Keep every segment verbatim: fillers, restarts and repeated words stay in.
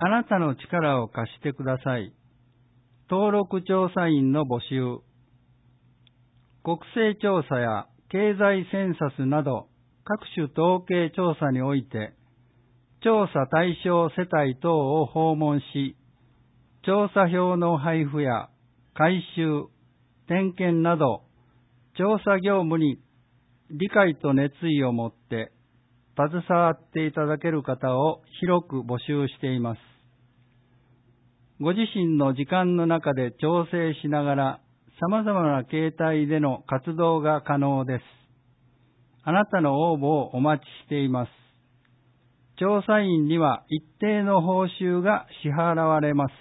あなたの力を貸してください。登録調査員の募集。国勢調査や経済センサスなど各種統計調査において、調査対象世帯等を訪問し、調査票の配布や回収、点検など、調査業務に理解と熱意を持って携わっていただける方を広く募集しています。ご自身の時間の中で調整しながら様々な形態での活動が可能です。あなたの応募をお待ちしています。調査員には一定の報酬が支払われます。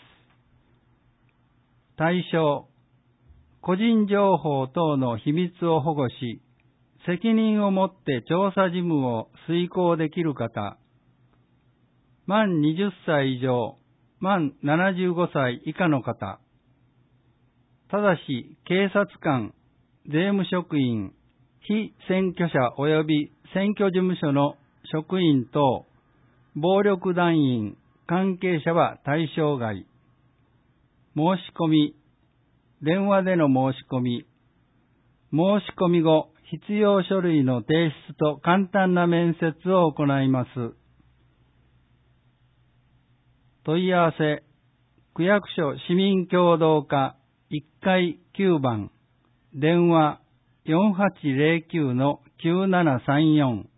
対象、個人情報等の秘密を保護し、責任を持って調査事務を遂行できる方、満はたち以上、満ななじゅうごさい以下の方、ただし警察官、税務職員、被選挙者及び選挙事務所の職員等、暴力団員、関係者は対象外。申し込み、電話での申し込み、申し込み後、必要書類の提出と簡単な面接を行います。問い合わせ、区役所市民協働課いっかいきゅうばん、電話 よんはちゼロきゅうのきゅうななさんよん